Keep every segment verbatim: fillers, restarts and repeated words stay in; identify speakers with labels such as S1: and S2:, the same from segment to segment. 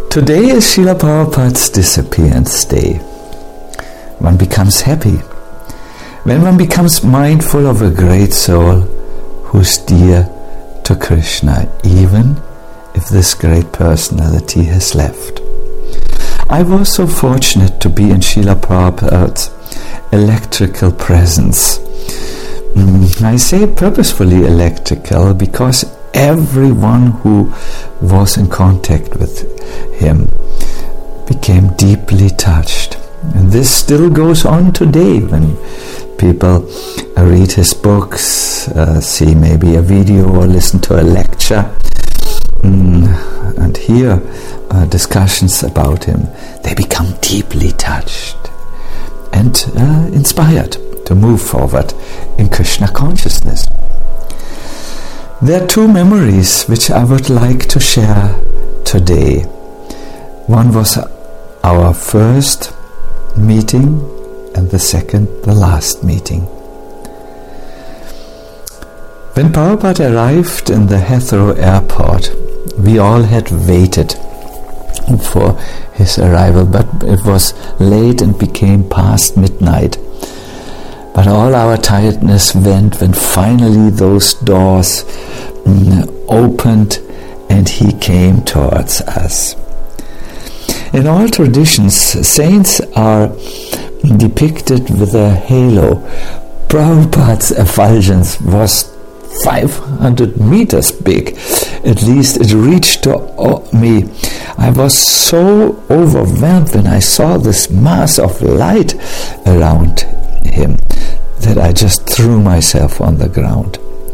S1: Today is Srila Prabhupada's disappearance day. One becomes happy when one becomes mindful of a great soul who's dear to Krishna, even if this great personality has left. I was so fortunate to be in Srila Prabhupada's electrical presence. Mm, I say purposefully electrical because everyone who was in contact with him became deeply touched. And this still goes on today when people uh, read his books, uh, see maybe a video or listen to a lecture, mm, and hear uh, discussions about him. They become deeply touched and uh, inspired to move forward in Krishna consciousness. There are two memories which I would like to share today. One was our first meeting, and the second, the last meeting. When Prabhupada arrived in the Heathrow airport, we all had waited for his arrival, but it was late and became past midnight. But all our tiredness went when finally those doors mm, opened and he came towards us. In all traditions, saints are depicted with a halo. Prabhupada's effulgence was five hundred meters big. At least it reached to me. I was so overwhelmed when I saw this mass of light around him that I just threw myself on the ground.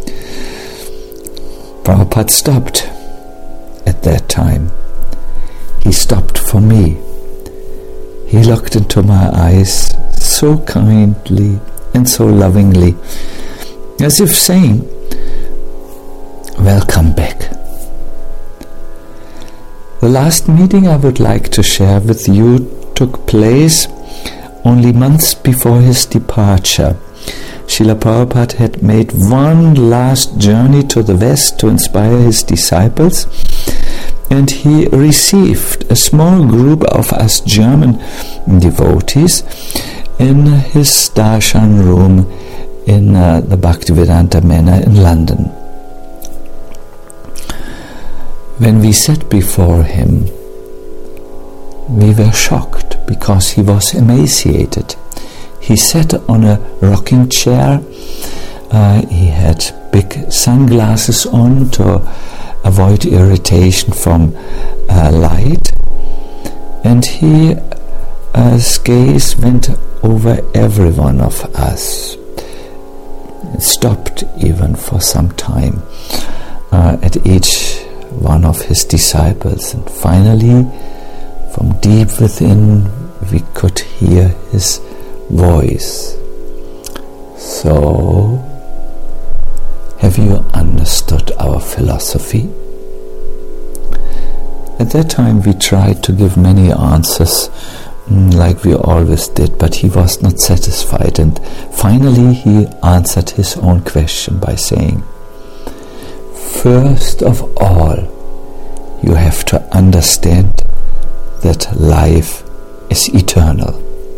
S1: Prabhupada stopped at that time. He stopped for me. He looked into my eyes so kindly and so lovingly, as if saying, "Welcome back." The last meeting I would like to share with you took place only months before his departure. Srila Prabhupada had made one last journey to the West to inspire his disciples, and he received a small group of us German devotees in his darshan room in uh, the Bhaktivedanta Manor in London. When we sat before him, we were shocked because he was emaciated. He sat on a rocking chair. Uh, he had big sunglasses on to avoid irritation from uh, light, and he, uh, his gaze went over every one of us. It stopped even for some time uh, at each one of his disciples, and finally, from deep within, we could hear his voice. "So, have you understood our philosophy?" At that time we tried to give many answers, mm, like we always did, but he was not satisfied, and finally he answered his own question by saying, "First of all, you have to understand that life is eternal."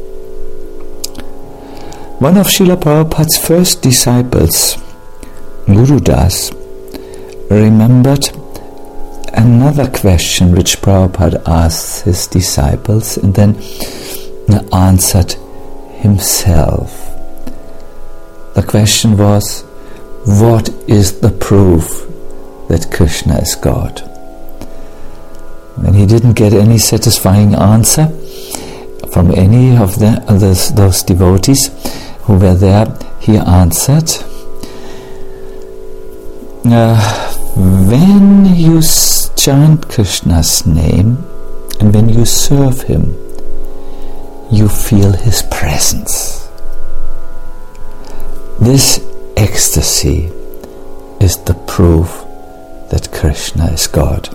S1: One of Srila Prabhupada's first disciples, Guru Das, remembered another question which Prabhupada asked his disciples and then answered himself. The question was, what is the proof that Krishna is God? When he didn't get any satisfying answer from any of the, those, those devotees who were there, he answered, uh, when you chant Krishna's name and when you serve him, you feel his presence. This ecstasy is the proof that Krishna is God.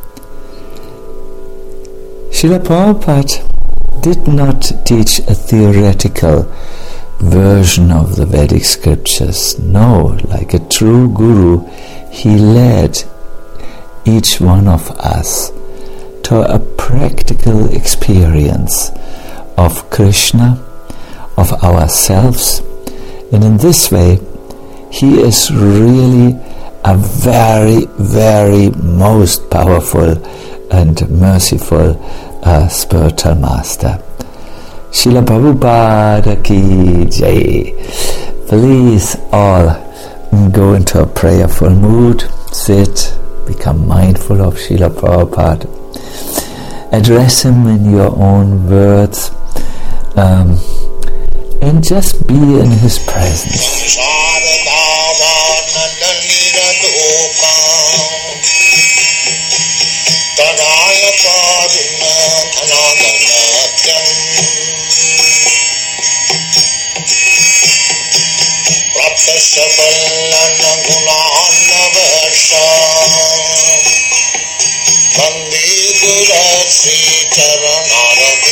S1: Srila Prabhupada did not teach a theoretical version of the Vedic scriptures. No, like a true guru, he led each one of us to a practical experience of Krishna, of ourselves, and in this way he is really a very, very most powerful and merciful uh, spiritual master. Srila Prabhupada ki jai. Please all go into a prayerful mood, sit, become mindful of Srila Prabhupada, address him in your own words, um, and just be in his presence.
S2: Vande Guru Sri Charanara